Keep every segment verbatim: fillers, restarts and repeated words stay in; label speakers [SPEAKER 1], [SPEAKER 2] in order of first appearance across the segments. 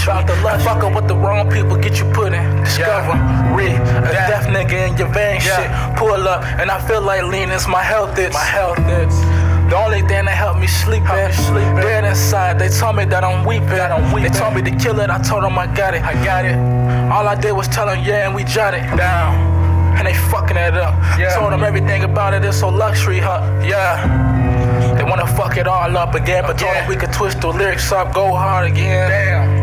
[SPEAKER 1] luxury.
[SPEAKER 2] About the luxury.
[SPEAKER 1] Fuck up with the wrong people, get you put in discovery. A
[SPEAKER 2] Yeah.
[SPEAKER 1] deaf nigga in your vein,
[SPEAKER 2] Yeah.
[SPEAKER 1] shit. Pull up, and I feel like leaning's my health. It's
[SPEAKER 2] My health is
[SPEAKER 1] the only thing that helped me sleep
[SPEAKER 2] Help
[SPEAKER 1] in.
[SPEAKER 2] me sleep in.
[SPEAKER 1] Dead inside, they told me that I'm weeping.
[SPEAKER 2] That I'm weeping.
[SPEAKER 1] They told me to kill it, I told them I got it.
[SPEAKER 2] I got it.
[SPEAKER 1] All I did was tell them, yeah, and we jotted down. And they fucking it up.
[SPEAKER 2] Yeah.
[SPEAKER 1] Told them everything about it is so luxury, huh? Yeah. They wanna fuck it all up again, but told
[SPEAKER 2] Again.
[SPEAKER 1] them we could twist the lyrics up, go hard again.
[SPEAKER 2] Damn.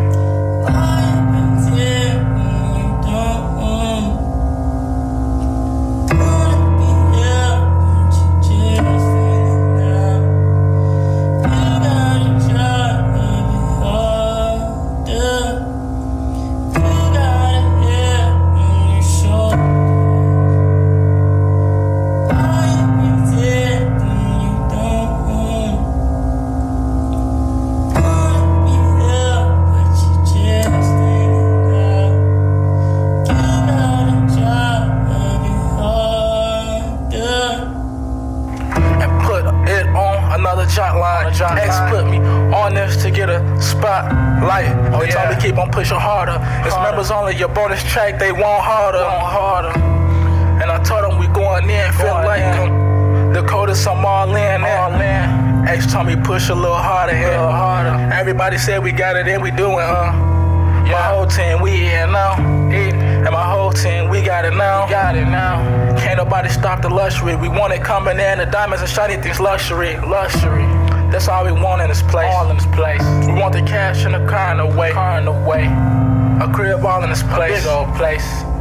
[SPEAKER 1] Another jot line.
[SPEAKER 2] jot
[SPEAKER 1] X
[SPEAKER 2] line.
[SPEAKER 1] put me on this to get a spotlight.
[SPEAKER 2] Oh,
[SPEAKER 1] They told
[SPEAKER 2] yeah.
[SPEAKER 1] me keep on pushing harder. It's
[SPEAKER 2] Harder.
[SPEAKER 1] members only, your bonus track, they want harder.
[SPEAKER 2] Want
[SPEAKER 1] harder. And I told them we going in, feel
[SPEAKER 2] Going
[SPEAKER 1] like
[SPEAKER 2] in.
[SPEAKER 1] um, the coldest I'm all in.
[SPEAKER 2] All in.
[SPEAKER 1] X told me push a little harder here.
[SPEAKER 2] Little harder.
[SPEAKER 1] Everybody said we got it in, we doing, huh? My
[SPEAKER 2] Yeah.
[SPEAKER 1] whole team, we in now. And my whole team, we got it now.
[SPEAKER 2] Got it now.
[SPEAKER 1] Can't nobody stop the luxury. We want it coming in, the diamonds and shiny things, luxury, luxury. That's all we want in this place.
[SPEAKER 2] All in this place.
[SPEAKER 1] We want the cash and the car in the way.
[SPEAKER 2] Car in the way.
[SPEAKER 1] A crib all in this place.
[SPEAKER 2] Big old place.